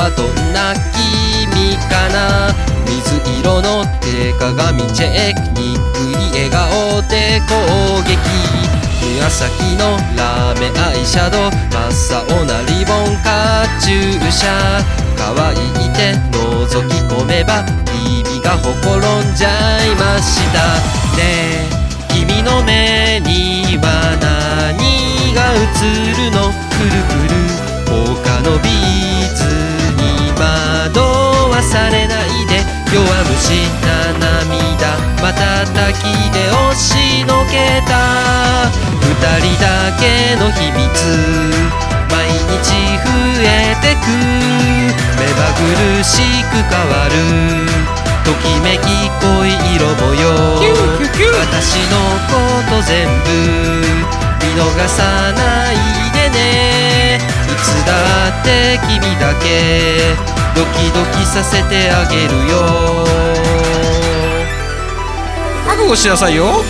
はどんな君かな。水色の手鏡チェック、にっくり笑顔で攻撃。紫のラメアイシャドウ、真っ青なリボンカチューシャ。可愛い手覗き込めば君がほころんじゃいました。ねえ君の目には何が映るの。くるくる他のビーズに惑わされないで。弱虫な涙瞬きで押しのけた。二人だけの秘密毎日増えてく。目まぐるしく変わるときめき恋色模様。私のこと全部見逃さないでね。いつだって君だけドキドキさせてあげるよ。覚悟しなさいよ。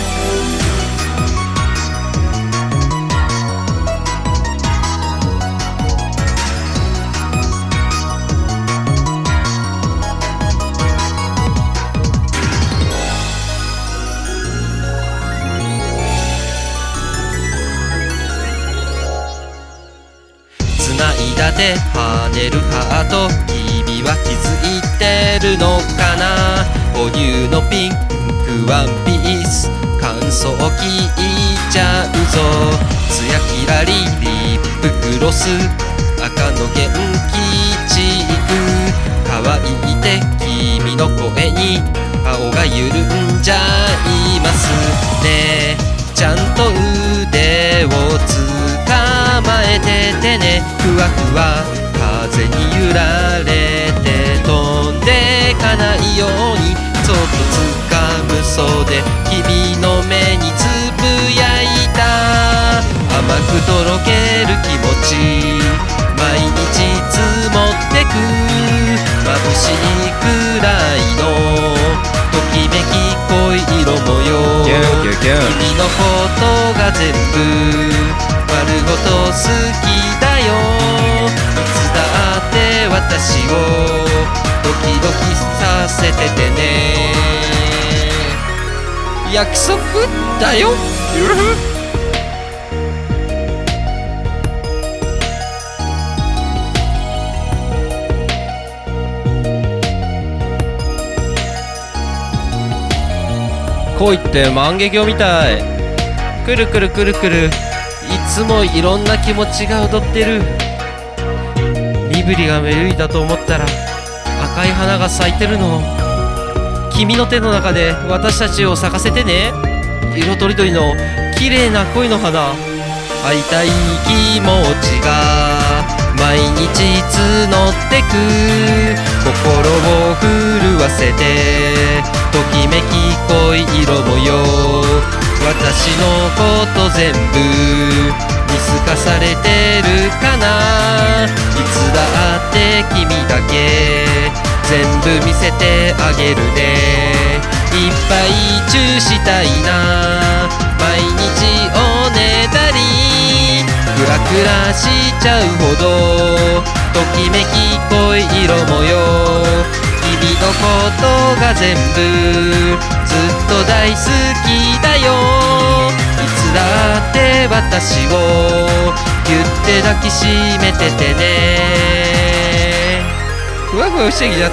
繋いだ手跳ねるハート、君は気づいてるのかな。母乳のピンクワンピース乾燥聞いちゃうぞ。ツヤキラリリップグロス赤の元気チーク。可愛い手君の声に顔が緩んじゃいますね。ちゃんと腕を捕まえててね。ふわふわ風に揺られて飛んでかないようにそっと掴む袖、君の目につぶやいた。甘くとろける気持ち毎日積もってく。眩しいくらいのときめき恋色模様。君のことが全部丸ごと好きだよ。いつだって私をドキドキさせててね。約束だよ。恋って万華鏡みたい。くるくるくるくるいつもいろんな気持ちが踊ってる。身振りがめるいだと思ったら赤い花が咲いてるの。君の手の中で私たちを咲かせてね。色とりどりの綺麗な恋の花。会いたい気持ちが毎日募ってく。心を震わせてときめき恋色模様。私のこと全部見透かされてるかな。いつだって君だけ全部見せてあげるね。いっぱいチューしたいな。毎日おねだりクラクラしちゃうほどときめき恋色模様。君のことが全部ずっと大好きだよ。いつだって私をぎゅって抱きしめててね。ふわふわしてきちゃった。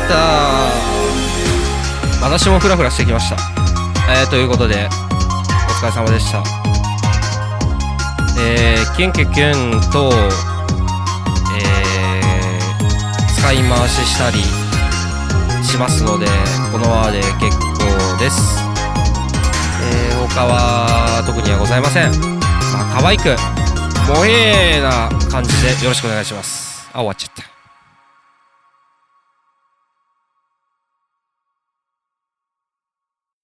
私もフラフラしてきました。ということでお疲れ様でした。キュンキュキュンと、使い回ししたりしますのでこのままで結構です。他は特にはございません。可愛くモヘーな感じでよろしくお願いします。終わっちゃった。